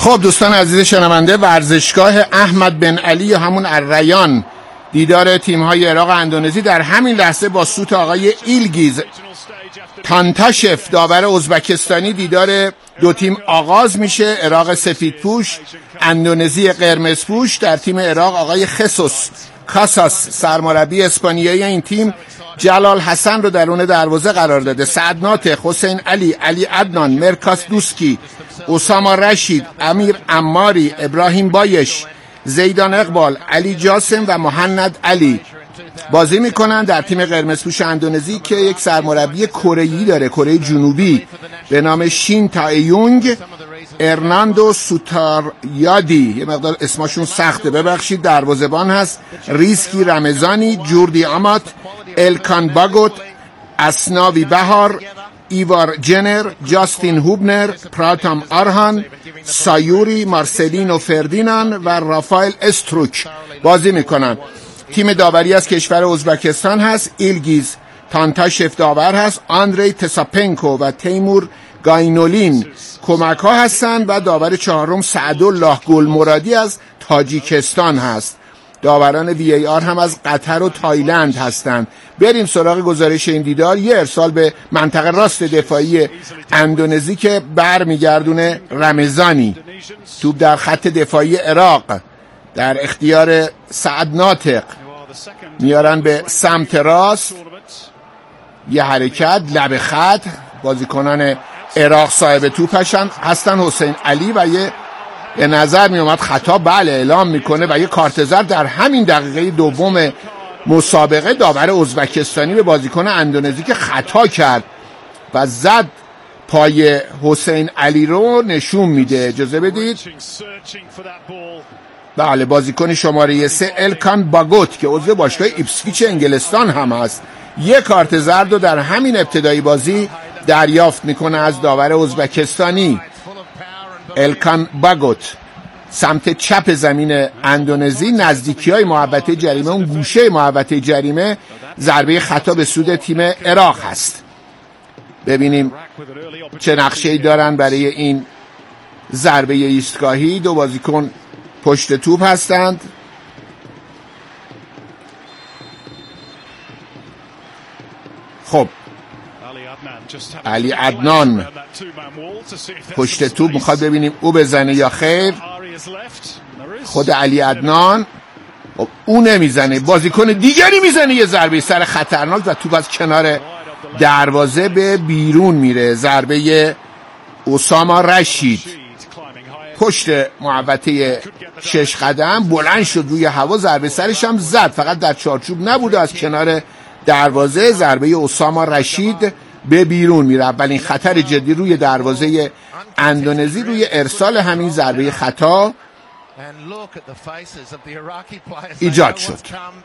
خب دوستان عزیز شنونده، ورزشگاه احمد بن علی یا همون الریان دیدار تیم‌های عراق و اندونزی در همین لحظه با سوت آقای ایلگیز تانتاشف داور ازبکستانی دیدار دو تیم آغاز میشه. عراق سفیدپوش، اندونزی قرمزپوش. در تیم عراق آقای خسوس کاساس سرمربی اسپانیایی این تیم جلال حسن رو درون دروازه قرار داده. سعد ناطق، حسین علی، علی عدنان، مرکاس دوسکی، اسامه رشید، امیر عماری، ابراهیم بایش، زیدان اقبال، علی جاسم و مهند علی بازی میکنن. در تیم قرمزپوش اندونزی که یک سرمربی کره‌ای داره، کره جنوبی، به نام شین تایونگ، ارناندو سوتاریادی، یه مقدار اسمشون سخته ببخشید، دروازه‌بان هست، ریسکی رمضانی، جوردی آمات، الکان باگوت، اسناوی بهار، ایوار جنر، جاستین هوبنر، پراتام آرهان، سایوری، مارسلینو فردینان و رافائل استروک بازی میکنن. تیم داوری از کشور ازبکستان هست، ایلگیز تانتاشف داور هست، آندری تساپنکو و تیمور گاینولین کمک ها هستند و داور چهارم سعدالله گلمرادی از تاجیکستان هست. داوران وی ای آر هم از قطر و تایلند هستند. بریم سراغ گزارش این دیدار. یه ارسال به منطقه راست دفاعی اندونزی که برمیگردونه رمضانی. توپ در خط دفاعی عراق در اختیار سعد ناطق، میارن به سمت راست، یه حرکت لب خط، بازیکنان عراق صاحب توپ هستن حسین علی و یه به نظر می اومد خطا بله اعلام میکنه و یه کارت زرد در همین دقیقه دوم مسابقه داور ازبکستانی به بازیکن اندونزی که خطا کرد و زد پای حسین علی رو نشون میده. اجازه بدید. بله، بازیکن شماره 3 الکان باگوت که عضو باشگاه ایپسویچ انگلستان هم هست یک کارت زرد رو در همین ابتدای بازی دریافت میکنه از داور ازبکستانی. الکان باگوت سمت چپ زمین اندونزی، نزدیکی های محوطه جریمه، اون گوشه محوطه جریمه، ضربه خطا به سود تیم عراق هست. ببینیم چه نقشه‌ای دارن برای این ضربه ایستگاهی. دو بازیکن پشت توپ هستند. خب علی عدنان پشت توپ، میخواد ببینیم او بزنه یا خیر. خود علی عدنان او نمیزنه، بازیکن دیگری میزنه یه ضربه سر خطرناک و توپ از کنار دروازه به بیرون میره. ضربه اسامه رشید پشت محوطه 6 قدم بلند شد روی هوا، ضربه سرش هم زد، فقط در چارچوب نبوده، از کنار دروازه. ضربه اسامه رشید به بیرون میره. اولین خطر جدی روی دروازه اندونزی روی ارسال همین ضربه خطا ایجاد شد.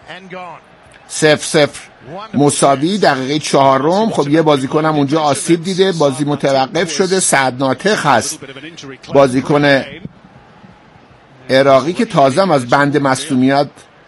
0-0 مساوی دقیقه 4. خب یه بازیکن هم اونجا آسیب دیده، بازی متوقف شده. سعد ناطق هست، بازیکن عراقی که تازه از بند مصدومیت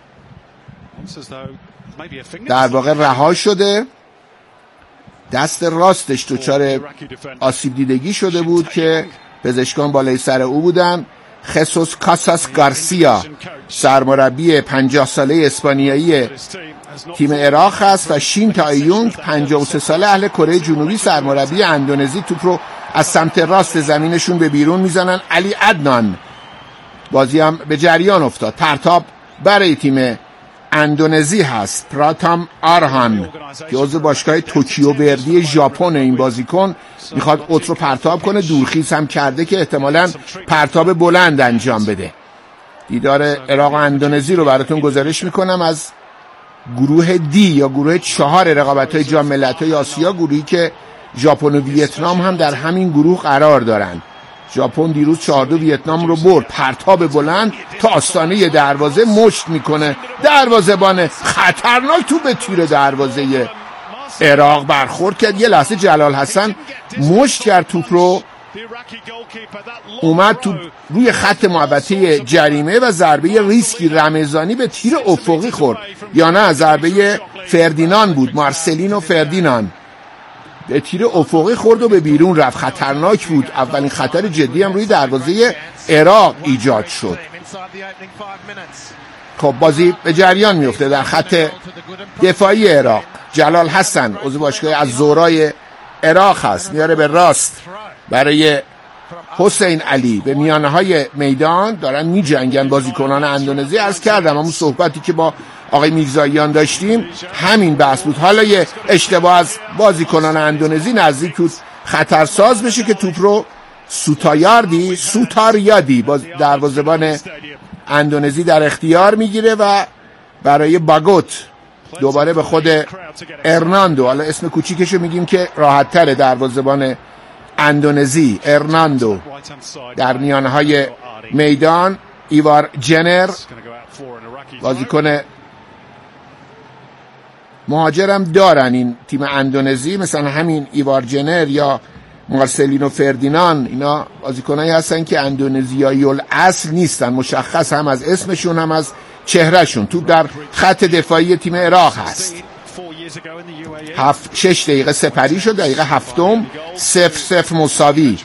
در واقع رها شده. دست راستش دچار آسیب دیدگی شده بود که پزشکان بالای سر او بودن. خسوس کاساس گارسیا سرمربی 50 ساله اسپانیایی تیم عراق هست و شین تایونگ 53 ساله اهل کره جنوبی سرمربی اندونزی. توپ رو از سمت راست زمینشون به بیرون میزنن. علی عدنان بازی هم به جریان افتاد. پرتاب برای تیم اندونزی هست. پراتام آرهان که عضو باشگاه توکیو وردی ژاپن، این بازیکن میخواد اوت رو پرتاب کنه، دورخیز هم کرده که احتمالاً پرتاب بلند انجام بده. دیدار عراق و اندونزی رو براتون گزارش میکنم از گروه دی یا گروه 4 رقابت‌های جام ملت‌های آسیا، گروهی که ژاپن و ویتنام هم در همین گروه قرار دارن. ژاپن دیروز 4-2 ویتنام رو برد. پرتاب بلند تا آستانه دروازه مشت میکنه، دروازه‌بان خطرناک تو به تیر دروازه عراق برخورد کرد. یه لحظه جلال حسن مشت کرد توپ رو، اومد تو روی خط محوطه جریمه و ضربه ریسکی رمضانی به تیر افقی خورد، یا نه ضربه فردینان بود، مارسلینو فردینان به تیر افقی خورد و به بیرون رفت. خطرناک بود. اولین خطر جدی هم روی دروازه عراق ایجاد شد. خب بازی به جریان میفته. در خط دفاعی عراق جلال حسن عضو باشگاه الزهرای عراق هست، میاره به راست برای حسین علی. به میانه های میدان دارن میجنگن بازیکنان اندونزی. عرض کردم همون صحبتی که با آقای میرزاییان داشتیم همین بحث بود. حالا یه اشتباه از بازیکنان اندونزی نزدیک بود خطرساز بشه که توپ رو سوتاریادی دروازه‌بان اندونزی در اختیار میگیره و برای باگوت دوباره به خود ارناندو، حالا اسم کوچیکشو میگیم که راحت تره، دروازه‌بان اندونزی ارناندو در میانه های میدان. ایوار جنر بازیکن مهاجرم دارن این تیم اندونزی، مثلا همین ایوار جنر یا مارسلینو فردینان، اینا بازیکنایی هستن که اندونزیایی الاصل نیستن، مشخص هم از اسمشون هم از چهرهشون. توپ در خط دفاعی تیم عراق هست. 6 دقیقه سپری شد، دقیقه هفتم 0-0 مساوی.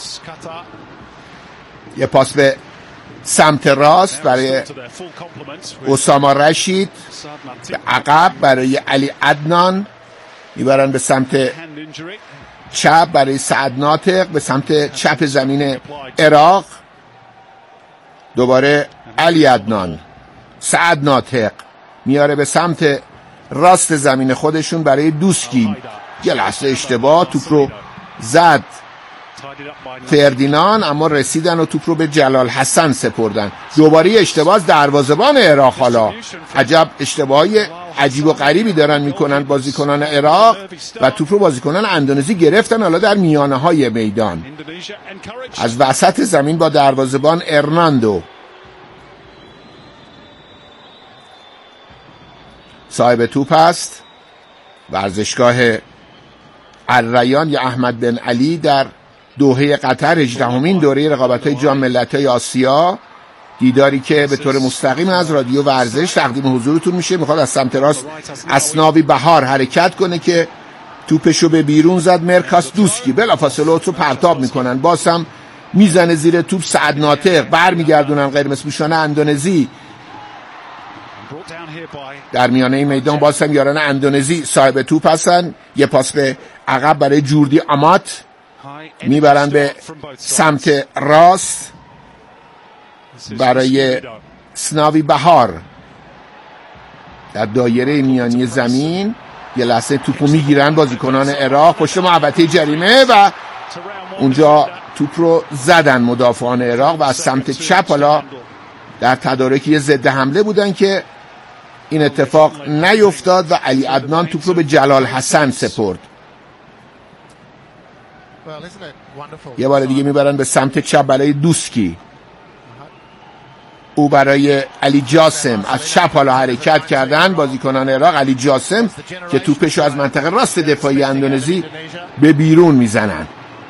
یه پاس به سمت راست برای اسامه رشید، به عقب برای علی عدنان، میبرن به سمت چپ برای سعد ناطق، به سمت چپ زمین عراق دوباره علی عدنان. سعد ناطق میاره به سمت راست زمین خودشون برای دوسکی. یه لحظه اشتباه، توپ رو زد فردینان اما رسیدن و توپ رو به جلال حسن سپردن. دوباره اشتباه از دروازه‌بان عراق. حالا عجب اشتباهی عجیب و غریبی دارن میکنن بازیکنان عراق و توپ رو بازیکنان اندونزی گرفتن. حالا در میانه های میدان از وسط زمین با دروازه‌بان ارناندو. صاحب توپ است ورزشگاه الریان یا احمد بن علی در دوحه قطر، 18مین دوره رقابت‌های جام ملت‌های آسیا. دیداری که به طور مستقیم از رادیو ورزش تقدیم حضورتون میشه. میخواد از سمت راست اسنابی بهار حرکت کنه که توپشو به بیرون زد مرکاس دوسکی. بلافاصله رو پرتاب میکنن، باز هم میزنه زیر توپ سعد ناطق، برمیگردونن قرمزپوشان اندونزی. در میانه میدان باز هم یاران اندونزی صاحب توپ هستن. یه پاس به عقب برای جوردی آمات، میبرن به سمت راست برای سناوی بهار در دایره میانی زمین. یه لحظه توپو میگیرن بازیکنان عراق پشت محوطه جریمه و اونجا توپ رو زدن مدافعان عراق و از سمت چپ حالا در تدارکی ضد حمله بودن که این اتفاق نیفتاد و علی عدنان توپ رو به جلال حسن سپرد. یه بار دیگه میبرن به سمت چپ برای دوسکی، او برای علی جاسم از چپ حالا حرکت کردن بازیکنان عراق. علی جاسم که توپش رو از منطقه راست دفاعی اندونزی به بیرون میزنن.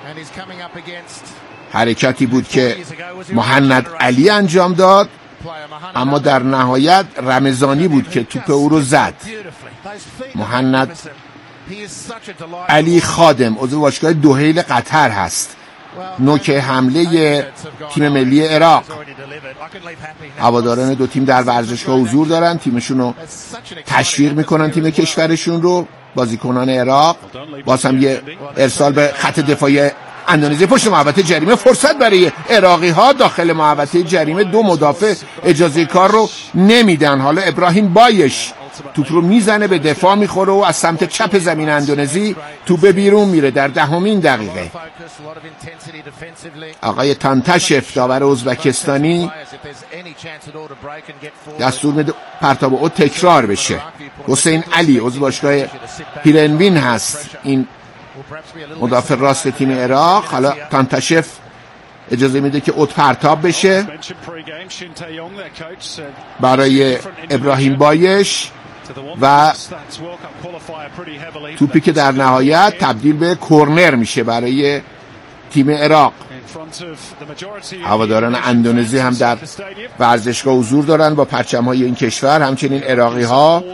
حرکتی بود که مهند علی انجام داد اما در نهایت رمضانی بود که توپ او رو زد. مهند علی خادم عضو باشگاه دوحیل قطر هست، نوک حمله تیم ملی عراق. هواداران دو تیم در ورزشگاه حضور دارن، تیمشون رو تشویق میکنن، تیم کشورشون رو. بازیکنان عراق باز هم یه ارسال به خط دفاعی اندونزی پشت محوطه جریمه. فرصت برای عراقی ها داخل محوطه جریمه، دو مدافع اجازه کار رو نمیدن. حالا ابراهیم بایش توپ رو میزنه به دفاع میخوره و از سمت چپ زمین اندونزی توپ بیرون میره. در 10مین دقیقه آقای تانتاشف داور ازبکستانی دستور میده پرتاب او تکرار بشه. حسین علی عضو باشگاه هیرنبین هست، این مدافع راست تیم عراق. حالا تانتاشف اجازه میده که اوت پرتاب بشه برای ابراهیم بایش و توپی که در نهایت تبدیل به کرنر میشه برای تیم عراق. هواداران اندونزی هم در ورزشگاه حضور دارن با پرچم‌های این کشور. همچنین عراقی ها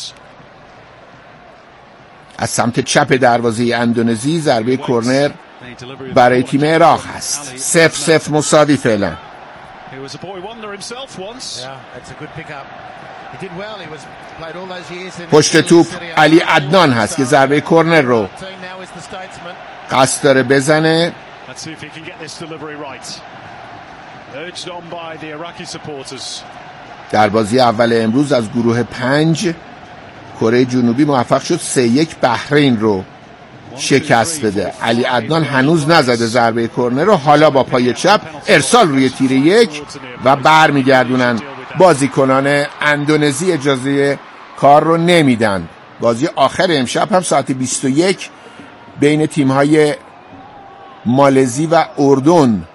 از سمت چپ دروازه اندونزی ضربه کرنر برای تیم عراق هست. 0-0 مساوی فعلا. پشت توپ علی عدنان هست که ضربه کرنر رو قصد داره بزنه. در بازی اول امروز از گروه 5 کره جنوبی موفق شد 3-1 بحرین رو شکست بده. علی عدنان هنوز نزده ضربه کرنر رو، حالا با پای چپ ارسال روی تیر 1 و برمیگردونن. بازیکنان اندونزی اجازه کار رو نمیدن. بازی آخر امشب هم ساعت 21 بین تیم‌های مالزی و اردن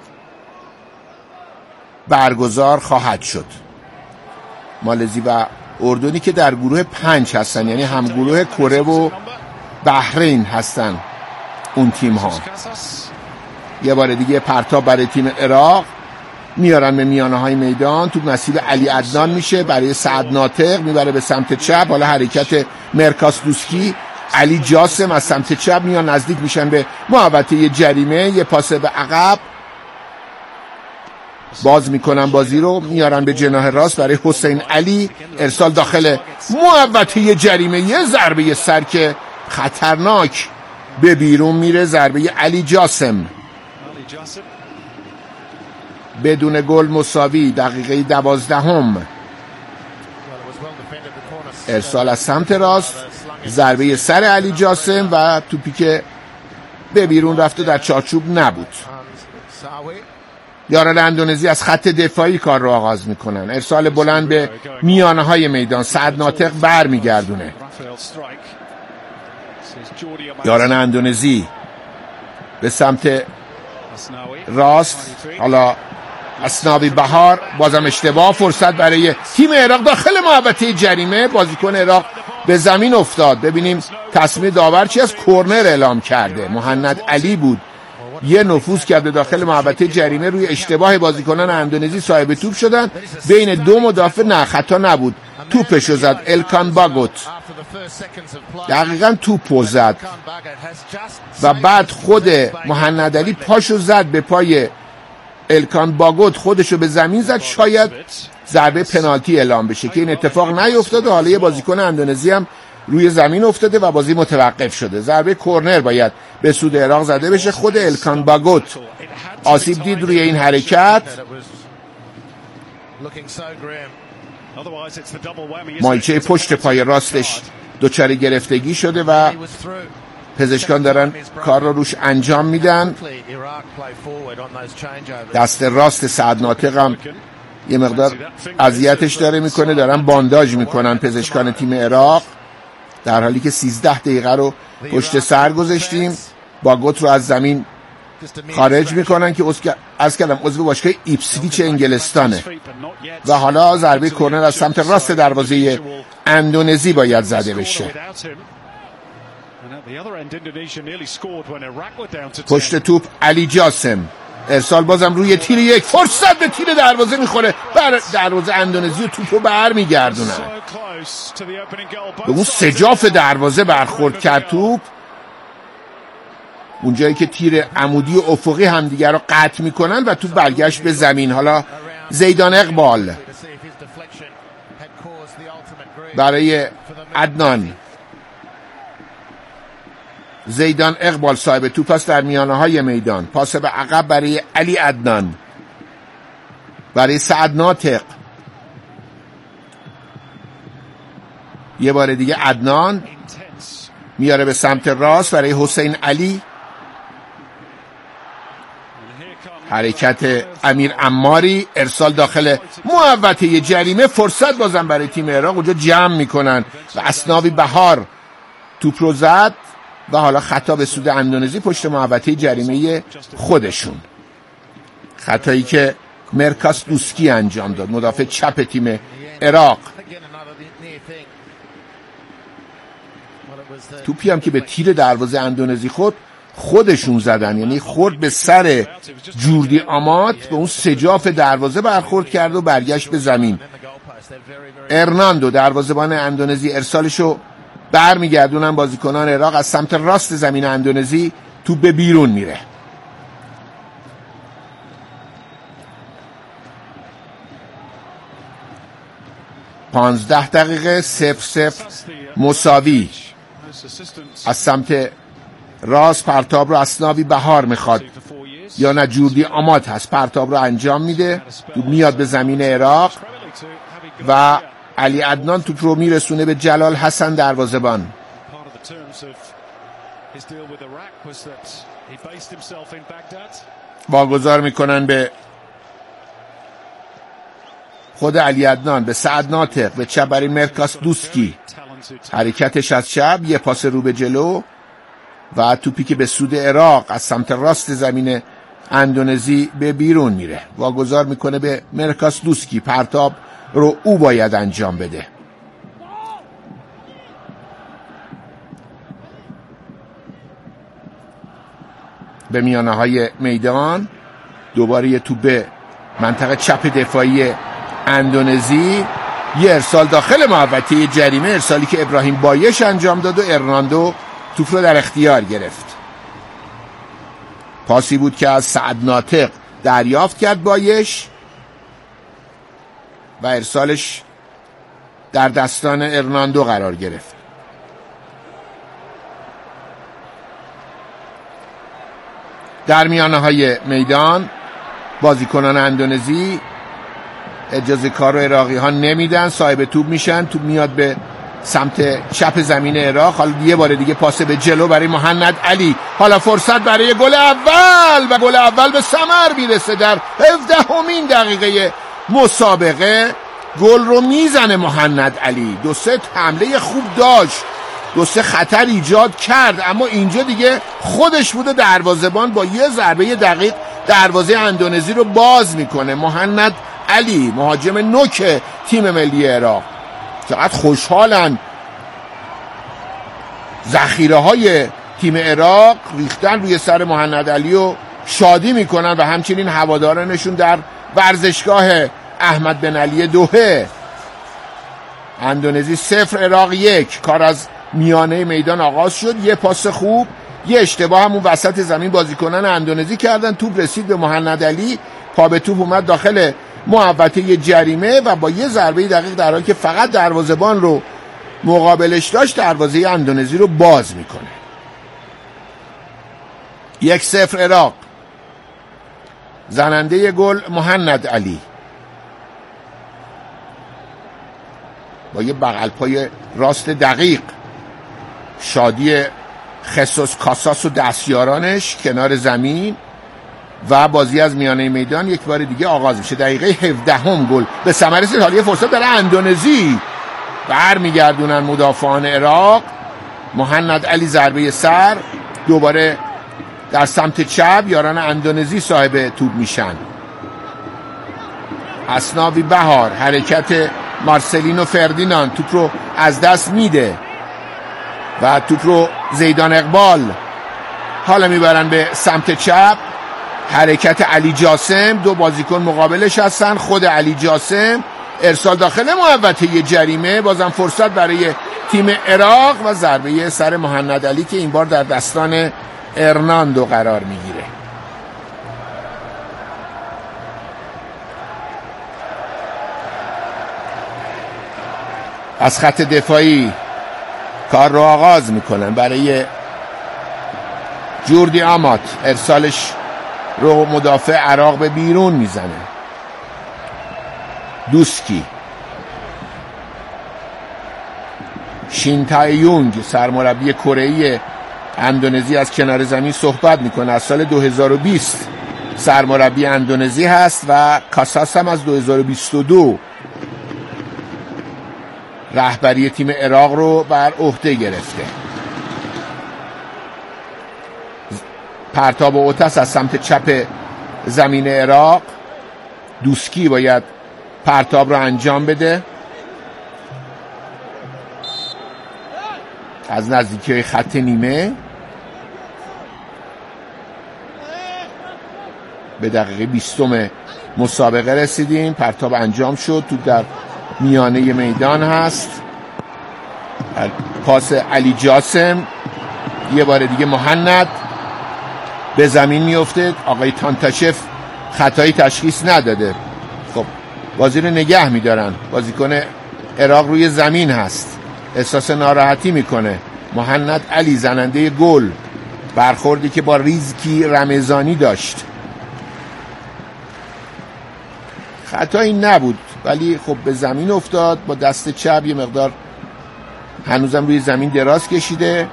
برگزار خواهد شد. مالزی و اردنی که در گروه 5 هستن، یعنی هم گروه کره و بحرین هستن اون تیم ها. یه بار دیگه پرتاب برای تیم عراق میارن به میانه های میدان. توپ نصیب علی عدنان میشه برای سعد ناطق، میبره به سمت چپ. حالا حرکت مرکاس دوسکی، علی جاسم از سمت چپ میان نزدیک میشن به محوطه جریمه. یه پاس به عقب باز میکنن بازی رو، میارن به جناح راست برای حسین علی. ارسال داخل محوطه جریمه، یه ضربه سر که خطرناک به بیرون میره. ضربه علی جاسم بدون گل مساوی. دقیقه 12. ارسال از سمت راست، ضربه سر علی جاسم و توپی که به بیرون رفته در چارچوب نبود. یاران اندونزی از خط دفاعی کار رو آغاز میکنن. ارسال بلند به میانه های میدان، سعد ناطق بر میگردونه. یاران اندونزی به سمت راست، حالا اسنابی بهار، بازم اشتباه. فرصت برای تیم عراق داخل محوطه جریمه. بازیکن عراق به زمین افتاد. ببینیم تصمیم داور چی از کرنر اعلام کرده. مهند علی بود، یه نفوذ کرده داخل محوطه جریمه. روی اشتباه بازیکنان اندونزی صاحب توپ شدن. بین دو مدافع نه، خطا نبود. توپشو زد الکان باگوت، دقیقاً توپو زد و بعد خود مهند علی پاشو زد به پای الکان باگوت، خودشو به زمین زد. شاید ضربه پنالتی اعلام بشه که این اتفاق نیفتاده. حالا یه بازیکن اندونزی هم روی زمین افتاده و بازی متوقف شده. ضربه کرنر باید به سود عراق زده بشه. خود الکان باگوت آسیب دید روی این حرکت. مایچه پشت پای راستش دچار گرفتگی شده و پزشکان دارن کار رو روش انجام میدن. دست راست سعد ناطق هم یه مقدار اذیتش داره میکنه، دارن بانداژ میکنن پزشکان تیم عراق، در حالی که 13 دقیقه رو پشت سر گذاشتیم. باگوت رو از زمین خارج میکنن که از کلم عضو باشگاه ایپسویچ انگلستانه. و حالا ضربه کرنر از سمت راست دروازه اندونزی باید زده بشه. پشت توپ علی جاسم، ارسال بازم روی تیر 1، فرصت به تیر دروازه میخوره، بر دروازه اندونزی و توپو برمیگردونن. به اون سجاف دروازه برخورد کرد توپ، اونجایی که تیر عمودی و افقی همدیگر رو قطع میکنن و توپ برگشت به زمین. حالا زیدان اقبال برای عدنان. زیدان اقبال صاحب توپ است در میانه های میدان. پاس به عقب برای علی عدنان، برای سعد ناطق. یه بار دیگه عدنان میاره به سمت راست برای حسین علی. حرکت امیر عماری، ارسال داخل محوطه جریمه. فرصت بازم برای تیم عراق، اونجا جمع میکنن و اسنابی بهار توپ رو زد و حالا خطا به سود اندونزی پشت محوطه جریمه خودشون. خطایی که مرکاس دوسکی انجام داد، مدافع چپ تیم عراق. توپی هم که به تیر دروازه اندونزی خودشون زدن، یعنی خورد به سر جوردی آمات، به اون سجاف دروازه برخورد کرد و برگشت به زمین. ارناندو دروازه‌بان اندونزی ارسالشو برمیگردونن بازیکنان عراق. از سمت راست زمین اندونزی توپ به بیرون میره. 15 دقیقه 0-0 مساوی. از سمت راست پرتاب رو اسناوی بهار میخواد یا نه جوردی آمات هست، پرتاب رو انجام میده، میاد به زمین عراق و علی عدنان توپ رو میرسونه به جلال حسن دروازه‌بان. واگذار میکنن به خود علی عدنان، به سعد ناطق، به چپ برای مرکاس دوسکی، حرکتش از چپ، یه پاس رو به جلو و توپی که به سود عراق از سمت راست زمین اندونزی به بیرون میره. واگذار میکنه به مرکاس دوسکی، پرتاب رو او باید انجام بده. به میانه های میدان دوباره یه توپ به منطقه چپ دفاعی اندونزی، یه ارسال داخل محوطه جریمه، ارسالی که ابراهیم بایش انجام داد و ارناندو توپ رو در اختیار گرفت. پاسی بود که از سعد ناطق دریافت کرد بایش و ارسالش در دستان ارناندو قرار گرفت. در میانه های میدان بازیکنان اندونزی اجازه کار رو عراقی ها نمیدن، صاحب توپ میشن، توپ میاد به سمت چپ زمین عراق. حالا یه بار دیگه پاس به جلو برای مهند علی، حالا فرصت برای گل اول و گل اول به ثمر میرسه در 17مین دقیقه مسابقه. گل رو میزنه مهند علی، 2-3 حمله خوب داشت، 2-3 خطر ایجاد کرد، اما اینجا دیگه خودش بوده دروازه‌بان با یه ضربه دقیق دروازه اندونزی رو باز میکنه. مهند علی مهاجم نوک تیم ملی عراق. چقدر خوشحالن ذخیره های تیم عراق، ریختن روی سر مهند علی و شادی میکنن و همچنین هوادارانشون در ورزشگاه احمد بن علی دوحه. اندونزی 0 عراق 1. کار از میانه میدان آغاز شد، یه پاس خوب، یه اشتباه همون وسط زمین بازیکنان اندونزی کردن، توپ رسید به مهند علی، پا به توپ اومد داخل محوطه جریمه و با یه ضربه دقیق در حالی که فقط دروازه‌بان رو مقابلش داشت دروازه اندونزی رو باز میکنه. 1-0 عراق. زننده گل مهند علی با یه بغل پای راست دقیق. شادی خصوص کاساس و دستیارانش کنار زمین و بازی از میانه میدان یک بار دیگه آغاز میشه. دقیقه 17 گل به ثمر رسید. حالا یه فرصت داره اندونزی، برمیگردونن مدافعان عراق. مهند علی ضربه سر، دوباره در سمت چپ یاران اندونزی صاحب توپ میشن. اسناوی بهار، حرکت مارسلینو فردیناند، توپ رو از دست میده و توپ رو زیدان اقبال حالا میبرن به سمت چپ. حرکت علی جاسم، دو بازیکن مقابلش هستن، خود علی جاسم، ارسال داخل محوطه جریمه، بازم فرصت برای تیم عراق و ضربه سر مهند علی که این بار در دستان ارناندو قرار میگیره. از خط دفاعی کار رو آغاز میکنن برای جوردی آمات، ارسالش رو مدافع عراق به بیرون میزنه. دوسکی، شین تایونگ سرمربی کره‌ای اندونزی از کنار زمین صحبت میکنه. از سال 2020 سرمربی اندونزی هست و کاساس هم از 2022 رهبری تیم عراق رو بر عهده گرفته. پرتاب اوتس از سمت چپ زمین عراق. دوسکی باید پرتاب رو انجام بده از نزدیکی خط نیمه. به دقیقه 20 مسابقه رسیدیم. پرتاب انجام شد، تو در میانه میدان هست. پاس علی جاسم، یه بار دیگه مهند به زمین میفته. آقای تانتاشف خطایی تشخیص نداده. خب بازی رو نگه میدارن. بازیکن عراق روی زمین هست، احساس ناراحتی میکنه. مهند علی زننده گل، برخوردی که با ریزکی رمضانی داشت، خطایی نبود ولی خب به زمین افتاد، با دست چپ یه مقدار هنوزم روی زمین دراز کشیده.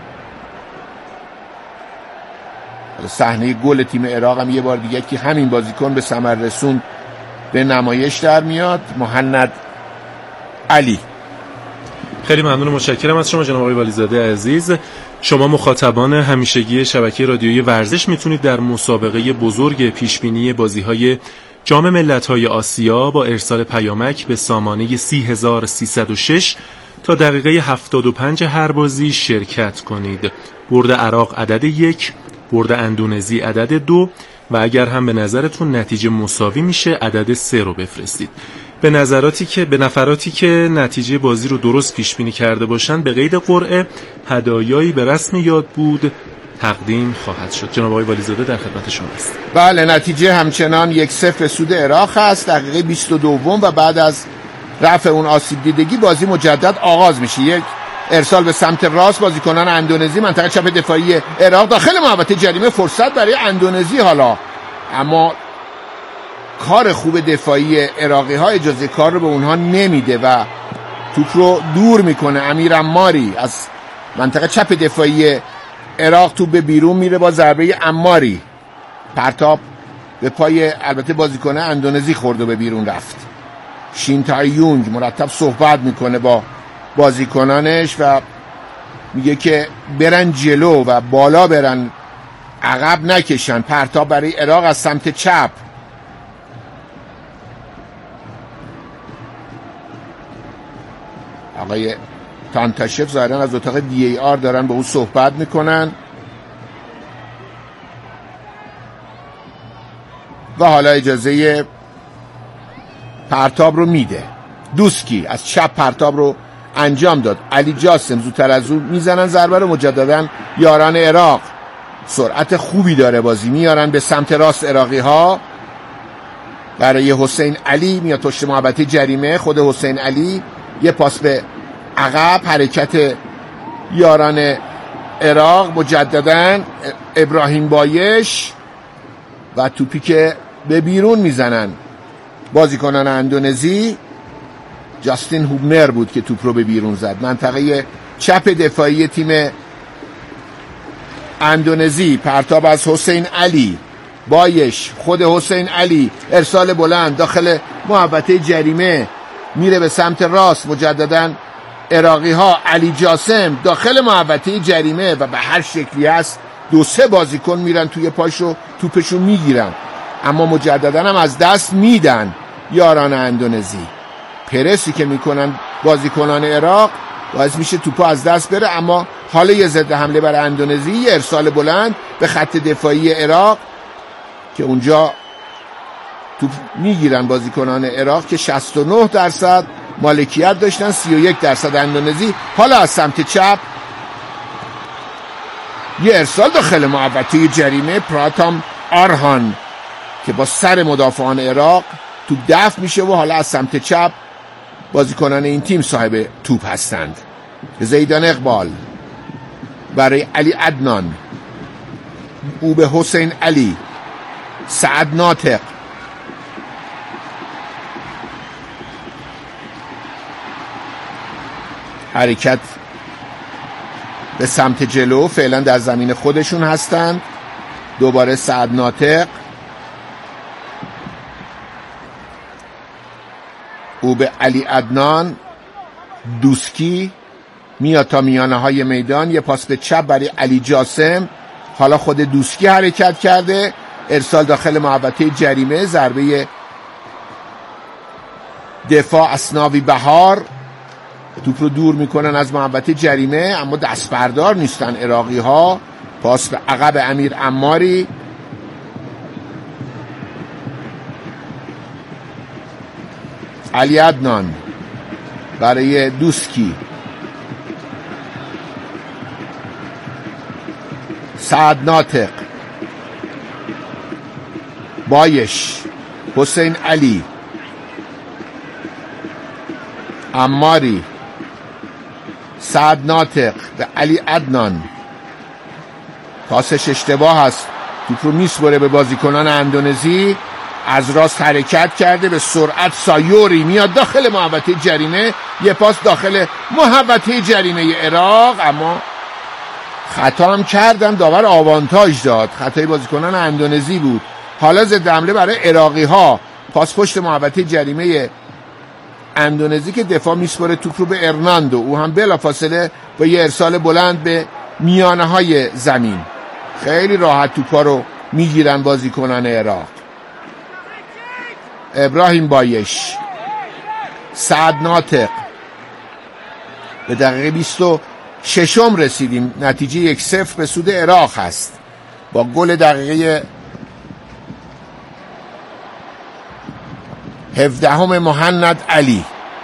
صحنه گل تیم عراق هم یه بار دیگه که همین بازیکن به ثمر رسوند به نمایش در میاد. مهند علی. خیلی ممنون و متشکرم از شما جناب آقای والیزاده عزیز. شما مخاطبان همیشگی شبکه رادیویی ورزش میتونید در مسابقه بزرگ پیشبینی بازی‌های جام ملت‌های آسیا با ارسال پیامک به سامانه 30306 تا دقیقه 75 هر بازی شرکت کنید. برد عراق عدد 1، برد اندونزی عدد 2 و اگر هم به نظرتون نتیجه مساوی میشه عدد 3 رو بفرستید. به نفراتی که نتیجه بازی رو درست پیش بینی کرده باشن به قید قرعه هدایایی به رسم یاد بود تقدیم خواهد شد. جناب آقای والیزاده در خدمت شما است. بله، نتیجه همچنان 1-0 سود عراق است. دقیقه 22 و بعد از رفع اون آسیب دیدگی بازی مجدد آغاز میشه. یک ارسال به سمت راست، بازیکنان اندونزی منطقه چپ دفاعی عراق داخل محوطه جریمه، فرصت برای اندونزی حالا، اما کار خوب دفاعی عراقی ها اجازه کار رو به اونها نمیده و توپ رو دور میکنه. امیر عماری از منطقه چپ دفاعی عراق توپ به بیرون میره با ضربه عماری، پرتاب به پای البته بازیکن اندونزی خورد و به بیرون رفت. شین تای یونگ مرتب صحبت میکنه با بازیکنانش و میگه که برن جلو و بالا برن، عقب نکشن. پرتاب برای عراق از سمت چپ، آقای تانتاشف ظاهرا از اتاق VAR دارن با او صحبت میکنن و حالا اجازه پرتاب رو میده. دوسکی از چپ پرتاب رو انجام داد. علی جاسم زودتر از اون میزنن ضربه رو. مجددا یاران عراق سرعت خوبی داره بازی، میارن به سمت راست عراقی ها برای حسین علی، میاد پشت محوطه جریمه. خود حسین علی یه پاس به عقب، حرکت یاران عراق. مجددا ابراهیم بایش و توپی که به بیرون میزنن بازیکنان اندونزی. جاستین هوبنر بود که توپ رو به بیرون زد. منطقه چپ دفاعی تیم اندونزی، پرتاب از حسین علی، بایش، خود حسین علی، ارسال بلند داخل محوطه جریمه، میره به سمت راست. مجددا عراقی ها، علی جاسم داخل محوطه جریمه و به هر شکلی هست 2-3 بازیکن میرن توی پاشو توپشو میگیرن، اما مجددا هم از دست میدن یاران اندونزی. پرسی که میکنن بازیکنان عراق باعث میشه توپو از دست بره، اما حالا یه ضد حمله برای اندونزی، یه ارسال بلند به خط دفاعی عراق که اونجا توپ میگیرن بازیکنان عراق که 69% مالکیت داشتن، 31% اندونزی. حالا از سمت چپ یه ارسال داخل محوطه جریمه، پراتام آرهان که با سر مدافعان عراق توپ دفع میشه و حالا از سمت چپ بازیکنان این تیم صاحب توپ هستند. زیدان اقبال برای علی عدنان، او به حسین علی، سعد ناطق، حرکت به سمت جلو، فعلا در زمین خودشون هستند. دوباره سعد ناطق، او به علی عدنان، دوسکی میاد تا میانه های میدان، یه پاس به چپ برای علی جاسم. حالا خود دوسکی حرکت کرده، ارسال داخل محوطه جریمه، ضربه دفاع اسناوی بهار، توپ رو دور میکنن از محوطه جریمه اما دست بردار نیستن عراقی ها. پاس به عقب امیر عماری، علی عدنان برای دوسکی، سعد ناطق، بایش، حسین علی، عماری، سعد ناطق به علی عدنان، پاسش اشتباه است، توپ رو میسپره به بازیکنان اندونزی، از راست حرکت کرده، به سرعت سایوری میاد داخل محوطه جریمه، یه پاس داخل محوطه جریمه عراق، اما خطا هم کردن، داور آوانتاژ داد، خطای بازیکنان اندونزی بود. حالا ضد حمله برای عراقی ها، پاس پشت محوطه جریمه اندونزی که دفاع میسپره توپ رو به ارناندو، او هم بلافاصله با یه ارسال بلند به میانه های زمین. خیلی راحت توپا رو میگیرن بازیکنان عراق. ابراهیم بایش، سعد ناطق. به دقیقه 26 رسیدیم، نتیجه 1-0 به سود عراق هست با گل دقیقه 17 مهند علی.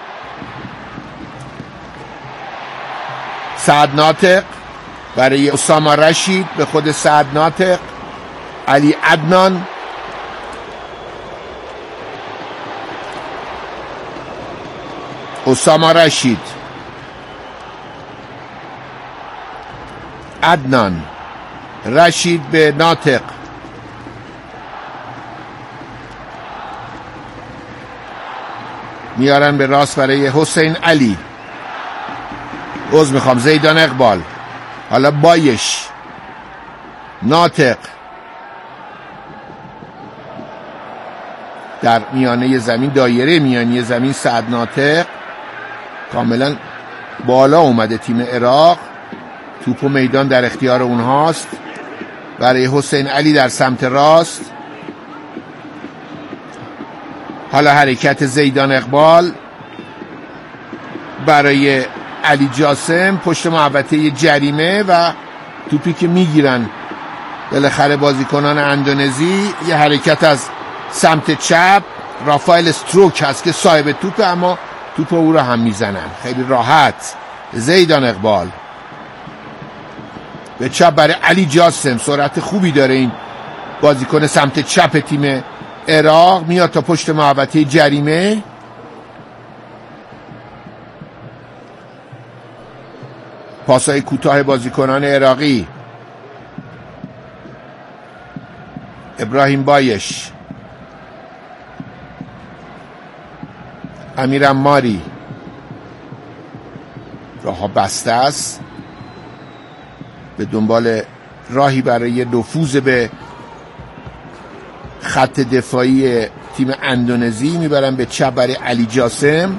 سعد ناطق برای اسامه رشید، به خود سعد ناطق، علی عدنان، اسامه رشید، عدنان، رشید به ناطق، میارن به راست برای حسین علی، زیدان اقبال، حالا بایش، ناطق در میانه زمین، دایره میانی زمین، سعد ناطق کاملا بالا اومده تیم عراق، توپ و میدان در اختیار اونهاست. برای حسین علی در سمت راست، حالا حرکت زیدان اقبال برای علی جاسم پشت محوطه جریمه و توپی که میگیرن بالاخره بازیکنان اندونزی. یه حرکت از سمت چپ، رافائل استروک هست که صاحب توپ، اما توپ او رو هم میزنن خیلی راحت. زیدان اقبال به چپ برای علی جاسم، سرعت خوبی داره این بازیکن سمت چپ تیم عراق، میاد تا پشت محوطه جریمه. پاسای کوتاه بازیکنان عراقی. ابراهیم بایش، امیر عماری، راه بسته است، به دنبال راهی برای نفوذ به خط دفاعی تیم اندونزی. میبرن به چپ برای علی جاسم.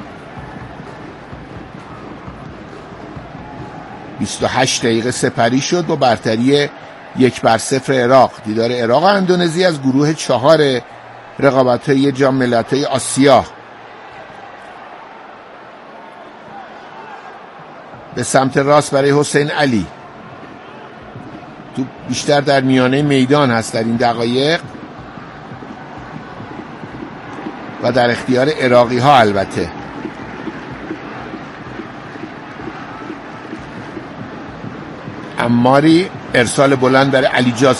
28 دقیقه سپری شد با برتری 1-0 عراق. دیدار عراق و اندونزی از گروه 4 رقابت‌های جام ملت‌های آسیا. به سمت راست برای حسین علی، تو بیشتر در میانه میدان هست در این دقایق و در اختیار عراقی ها. البته عماری، ارسال بلند برای علی جاسم.